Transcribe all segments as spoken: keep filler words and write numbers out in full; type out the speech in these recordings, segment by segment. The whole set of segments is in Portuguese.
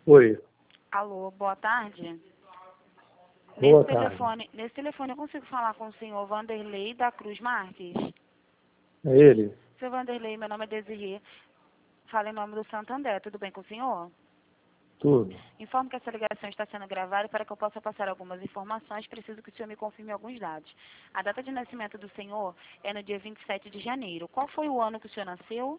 Oi, Alô, boa tarde. boa Nesse tarde. telefone, nesse telefone eu consigo falar com o senhor Vanderlei da Cruz Marques? É ele? Seu Vanderlei, meu nome é Desirê. Fala em nome do Santander, tudo bem com o senhor? Tudo. Informo que essa ligação está sendo gravada e para que eu possa passar algumas informações, preciso que o senhor me confirme alguns dados. A data de nascimento do senhor é no dia vinte e sete de janeiro. Qual foi o ano que o senhor nasceu?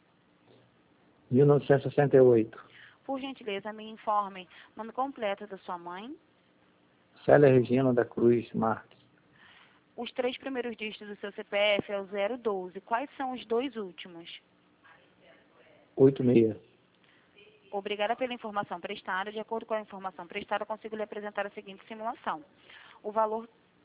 mil novecentos e sessenta e oito. Por gentileza, me informe o nome completo da sua mãe, Célia Regina da Cruz Marques. os três primeiros dígitos do seu C P F é o zero doze. Quais são os dois últimos? oitenta e seis. Obrigada pela informação prestada. De acordo com a informação prestada, consigo lhe apresentar a seguinte simulação. O valor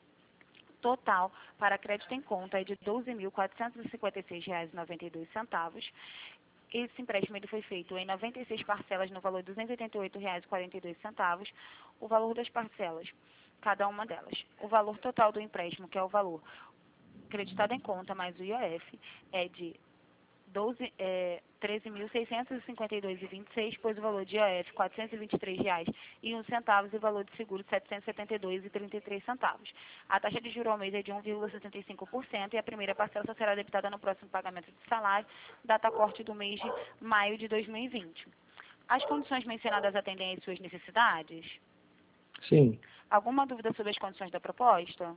total para crédito em conta é de doze mil quatrocentos e cinquenta e seis reais e noventa e dois centavos. Esse empréstimo ele foi feito em noventa e seis parcelas no valor de duzentos e oitenta e oito reais e quarenta e dois centavos. O valor das parcelas, cada uma delas. O valor total do empréstimo, que é o valor creditado em conta mais o I O F, é de doze, é, treze mil seiscentos e cinquenta e dois reais e vinte e seis, pois o valor de I O F quatrocentos e vinte e três reais e um centavos e o valor de seguro setecentos e setenta e dois reais e trinta e três centavos. A taxa de juros ao mês é de um vírgula setenta e cinco por cento e a primeira parcela só será debitada no próximo pagamento de salário, data corte do mês de maio de dois mil e vinte. As condições mencionadas atendem às suas necessidades? Sim. Alguma dúvida sobre as condições da proposta?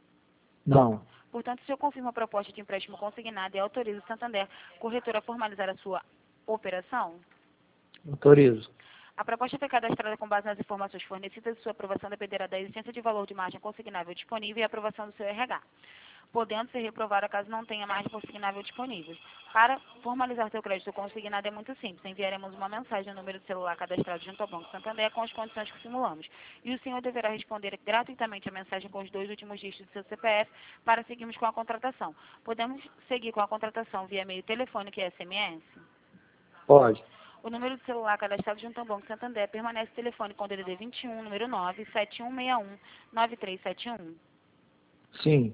Não. Portanto, se eu confirmo a proposta de empréstimo consignado e autorizo o Santander Corretora a formalizar a sua operação, Autorizo. a proposta foi cadastrada com base nas informações fornecidas e sua aprovação dependerá da existência de valor de margem consignável disponível e aprovação do seu R H, podendo ser reprovada caso não tenha margem consignável disponível. Para formalizar seu crédito consignado é muito simples. Enviaremos uma mensagem no número de celular cadastrado junto ao Banco Santander com as condições que simulamos. E o senhor deverá responder gratuitamente a mensagem com os dois últimos dígitos do seu C P F para seguirmos com a contratação. Podemos seguir com a contratação via meio telefônico e S M S? Pode. O número de celular cadastrado junto ao Banco Santander permanece telefone com D D D vinte e um, número nove sete um seis um nove três sete um. Sim.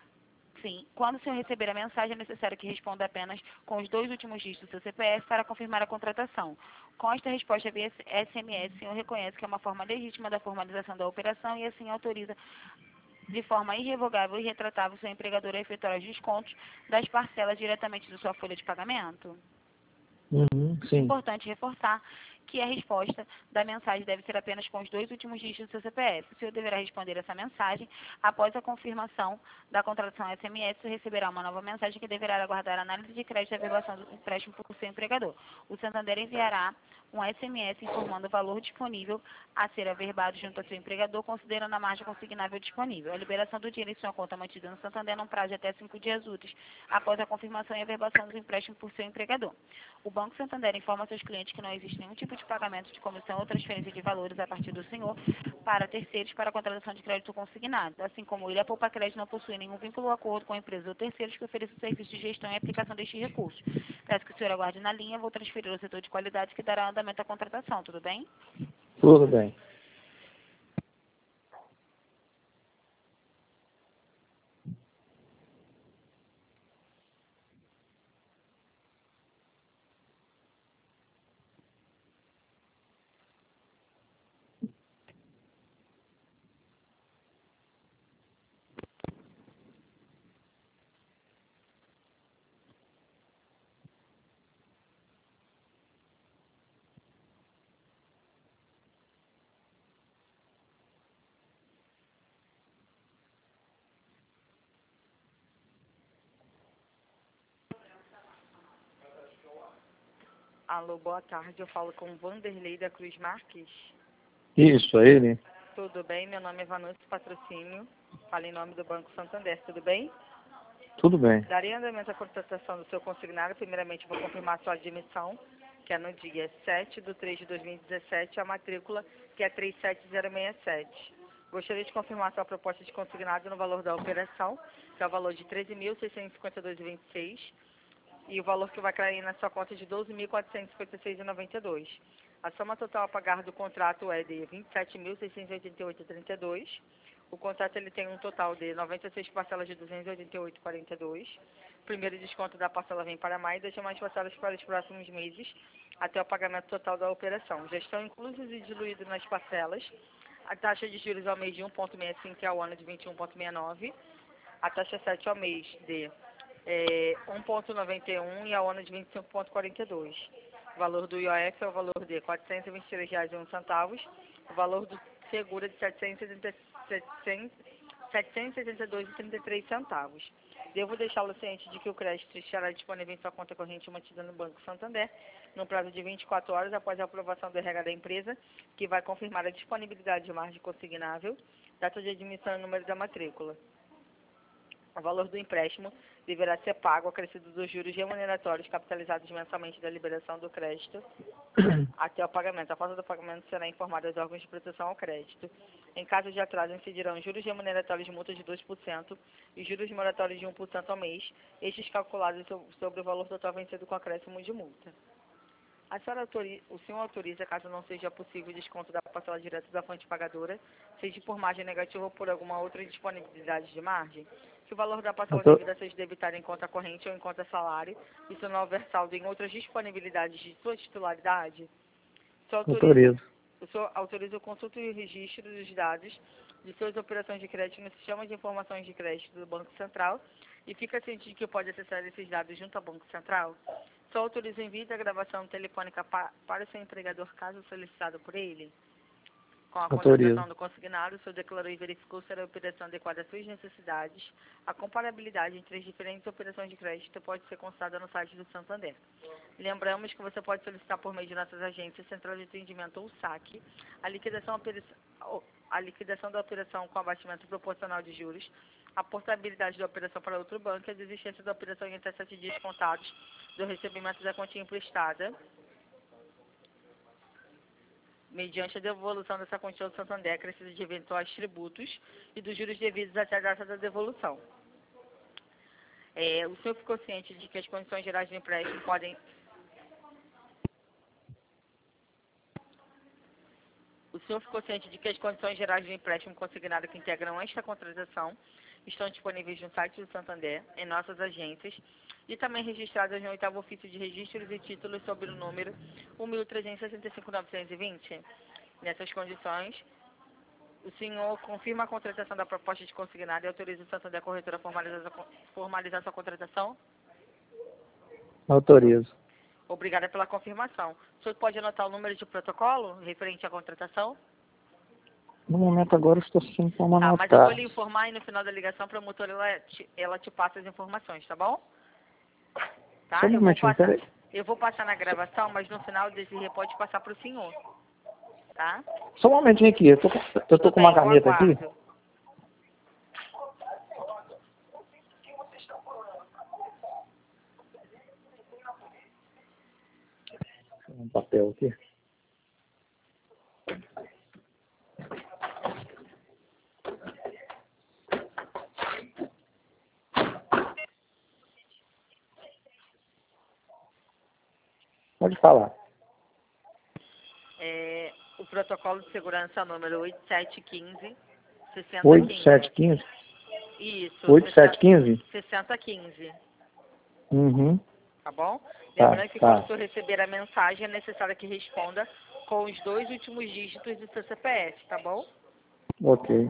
Sim. Quando o senhor receber a mensagem, é necessário que responda apenas com os dois últimos dígitos do seu C P F para confirmar a contratação. Com esta resposta via S M S, o senhor reconhece que é uma forma legítima da formalização da operação e assim autoriza de forma irrevogável e retratável seu empregador a efetuar os descontos das parcelas diretamente da sua folha de pagamento? Uhum. Sim. Importante reforçar que a resposta da mensagem deve ser apenas com os dois últimos dígitos do seu C P F. O senhor deverá responder essa mensagem após a confirmação da contratação S M S. O senhor receberá uma nova mensagem que deverá aguardar a análise de crédito e a averbação do empréstimo por seu empregador. O Santander enviará um S M S informando o valor disponível a ser averbado junto ao seu empregador, considerando a margem consignável disponível. A liberação do dinheiro em sua conta mantida no Santander num prazo de até cinco dias úteis, após a confirmação e averbação do empréstimo por seu empregador. O Banco Santander informa seus clientes que não existe nenhum tipo de pagamento de comissão ou transferência de valores a partir do senhor para terceiros para a contratação de crédito consignado, assim como ele, a Poupa Crédito não possui nenhum vínculo ou acordo com empresas ou terceiros que ofereçam serviços de gestão e aplicação destes recursos. Peço que o senhor aguarde na linha, vou transferir ao setor de qualidade que dará andamento à contratação, tudo bem? Tudo bem. Alô, boa tarde. Eu falo com Vanderlei da Cruz Marques. Isso, é ele? Tudo bem? Meu nome é Vanessa Patrocínio. Falo em nome do Banco Santander. Tudo bem? Tudo bem. Daria andamento à contratação do seu consignado. Primeiramente, vou confirmar a sua admissão, que é no dia sete de três de dois mil e dezessete, a matrícula, que é três sete zero seis sete. Gostaria de confirmar a sua proposta de consignado no valor da operação, que é o valor de treze mil seiscentos e cinquenta e dois reais e vinte e seis centavos, e o valor que vai cair na sua conta é de doze mil quatrocentos e cinquenta e seis reais e noventa e dois centavos. A soma total a pagar do contrato é de vinte e sete mil seiscentos e oitenta e oito reais e trinta e dois centavos. O contrato ele tem um total de noventa e seis parcelas de duzentos e oitenta e oito reais e quarenta e dois centavos. O primeiro desconto da parcela vem para maio e das demais parcelas para os próximos meses. até o pagamento total da operação. Já estão inclusos e diluídos nas parcelas a taxa de juros ao mês de um vírgula sessenta e cinco e ao ano de vinte e um vírgula sessenta e nove, a taxa sete ao mês de é, um vírgula noventa e um e ao ano de vinte e cinco vírgula quarenta e dois. O valor do I O F é o valor de quatrocentos e vinte e três reais e um centavo, o valor do seguro é de setecentos e setenta e dois reais e trinta e três centavos. Devo deixá-lo ciente de que o crédito estará disponível em sua conta corrente mantida no Banco Santander no prazo de vinte e quatro horas após a aprovação do R H da empresa, que vai confirmar a disponibilidade de margem consignável, data de admissão e número da matrícula. O valor do empréstimo deverá ser pago acrescido dos juros remuneratórios capitalizados mensalmente da liberação do crédito até o pagamento. A falta do pagamento será informada aos órgãos de proteção ao crédito. Em caso de atraso, incidirão juros remuneratórios de multa de dois por cento e juros moratórios de um por cento ao mês, estes calculados sobre o valor total vencido com acréscimo de multa. A senhora autoriza, o senhor autoriza, caso não seja possível o desconto da parcela direta da fonte pagadora, seja por margem negativa ou por alguma outra indisponibilidade de margem? Se o valor da parcela Autor... devida seja debitada em conta corrente ou em conta salário, e se não houver saldo em outras disponibilidades de sua titularidade, o senhor autoriza, Autorizo. o senhor autoriza o consulta e o registro dos dados de suas operações de crédito no sistema de informações de crédito do Banco Central e fica ciente de que pode acessar esses dados junto ao Banco Central? Só autoriza o envio da gravação telefônica pa, para o seu empregador, caso solicitado por ele? Com a Autorizo. contratação do consignado, o senhor declarou e verificou se a operação adequada às suas necessidades. A comparabilidade entre as diferentes operações de crédito pode ser consultada no site do Santander. Lembramos que você pode solicitar por meio de nossas agências, Central de Atendimento ou SAC, a liquidação, a liquidação da operação com abatimento proporcional de juros, a portabilidade da operação para outro banco e a desistência da operação em até sete dias contados do recebimento da quantia emprestada, mediante a devolução dessa quantia ao Santander, acrescida de eventuais tributos e dos juros devidos até a data da devolução. É, o senhor ficou ciente de que as condições gerais do empréstimo podem... O senhor ficou ciente de que as condições gerais do empréstimo consignado que integram esta contratação estão disponíveis no site do Santander, em nossas agências, e também registradas no oitavo ofício de registros e títulos sob o número um mil trezentos e sessenta e cinco mil novecentos e vinte. Nessas condições, o senhor confirma a contratação da proposta de consignado e autoriza o Santander Corretora a formalizar, formalizar sua contratação? Autorizo. Obrigada pela confirmação. O senhor pode anotar o número de protocolo referente à contratação? No momento agora eu estou sem como Tá, anotar. mas eu vou lhe informar aí no final da ligação para a promotora, ela te, ela te passa as informações, tá bom? Tá? Só um eu, vou momentinho, passar, peraí. eu vou passar na gravação, mas no final o Desirê pode passar para o senhor. Tá? Só um momentinho aqui, eu tô, com- eu tô Tudo com uma bem, eu caneta aqui. aguardo. Um papel aqui. Pode falar. É, o protocolo de segurança número oito sete um cinco, seis zero oito um cinco. sete um cinco? Isso. oito sete um cinco? sessenta e quinze. Uhum. Tá bom? Tá, Lembrando que tá. quando o senhor receber a mensagem, é necessário que responda com os dois últimos dígitos do seu C P F, tá bom? Ok.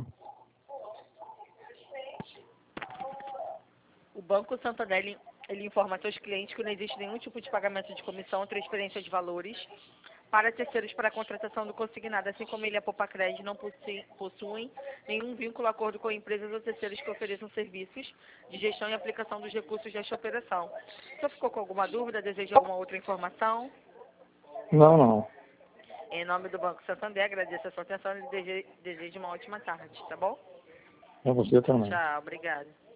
O Banco Santander, ele, ele informa a seus clientes que não existe nenhum tipo de pagamento de comissão ou transferência de valores para terceiros para a contratação do consignado, assim como ele e a Poupa Crédito não possui, possuem nenhum vínculo, acordo com empresas ou terceiros que ofereçam serviços de gestão e aplicação dos recursos desta operação. O senhor ficou com alguma dúvida? Deseja alguma outra informação? Não, não. Em nome do Banco Santander, agradeço a sua atenção e desejo, desejo uma ótima tarde, tá bom? É você também. Tchau, obrigada.